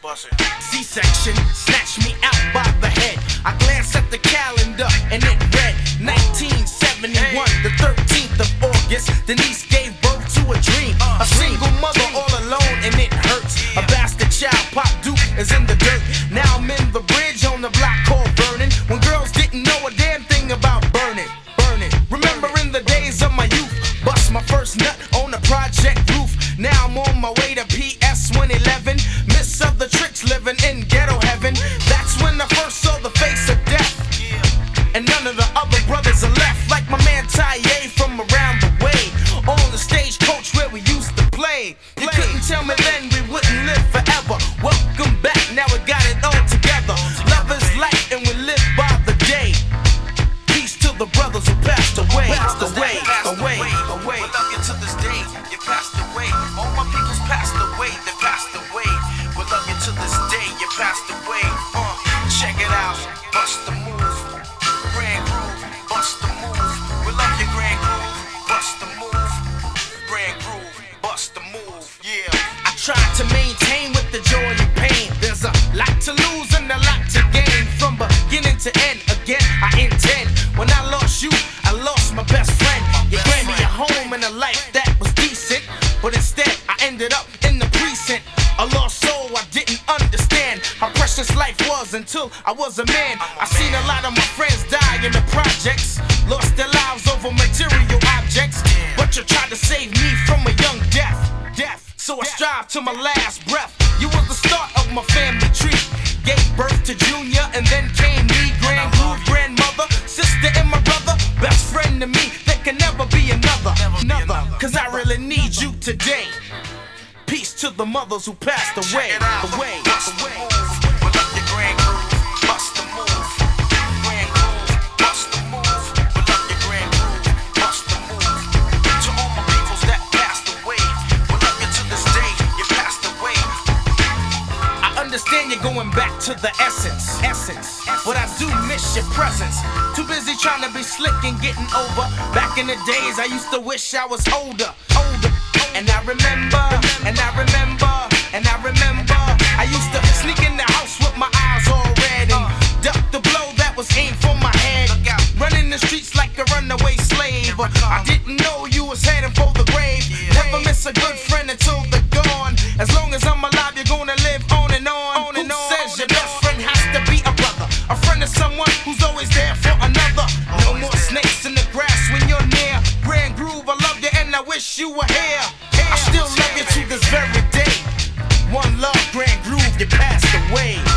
C-section snatched me out by the head. I glanced at the calendar and it read 1971, the 13th of August. Denise gave birth to a dream. A single mother all alone and it hurts. A bastard child, Pop Duke, is in the dirt. Now I'm in the bridge on the block called Vernon. When girls didn't know a damn thing about burning. Remembering the days of my youth. Bust my first nut on the project roof. Now I'm on my way to PS 111. Miss of the tricks living in ghetto heaven. That's when I first saw the face of death. And none of the other brothers are left. Like my man Taye from around the way. On the stagecoach where we used to play. You couldn't tell me then we wouldn't live forever. Welcome back, now we got it all together. Love is life and we live by the day. Peace to the brothers who passed away. Away. We love you to this day. You passed away. All my people's passed away. They passed away. We love you to this day. You passed away. Check it out. Bust the move. Grand Groove. Bust the move. We love you, Grand Groove. Bust the move. Grand Groove. Bust the move. Yeah. I tried to maintain with the joy and pain. There's a lot to lose and a lot to gain. From beginning to end, again I intend. When I lost you, I lost my best friend. You gave me a home and a life that was decent, but instead I ended up in the precinct. A lost soul I didn't understand how precious life was until I was a man. I seen a lot of my friends die in the projects, lost their lives over material objects. But you tried to save me from a young death. So I strive to my last breath. You was the start of my family tree. Gave birth to Junior and then came me. Grand Groove, grandmother, sister and my brother. Best friend to me, there can never be another. Cause I really need you today. Peace to the mothers who passed away. Bust the move. We love you, Grand Groove. Bust the move. Grand Groove. Bust the move. We love you, Grand Groove. Bust the move. To all my peoples that passed away. We love you to this day. You passed away. I understand you're going back to the essence. But I do miss your presence. Too busy trying to be slick and getting over. Back in the days I used to wish I was older. And I remember I used to sneak in the house with my eyes all red and duck the blow that was aimed for my head. Running the streets like a runaway slave. I didn't know you was heading for the grave. Never miss a good friend until they're gone. As long as I'm alive, you're gonna live on and on. Who says your best friend has to be a brother? A friend is someone who's always there for another. No more snakes in the grass when you're near. Grand Groove, I love you and I wish you were here. I still love you to this very day. One love, Grand Groove, you passed away.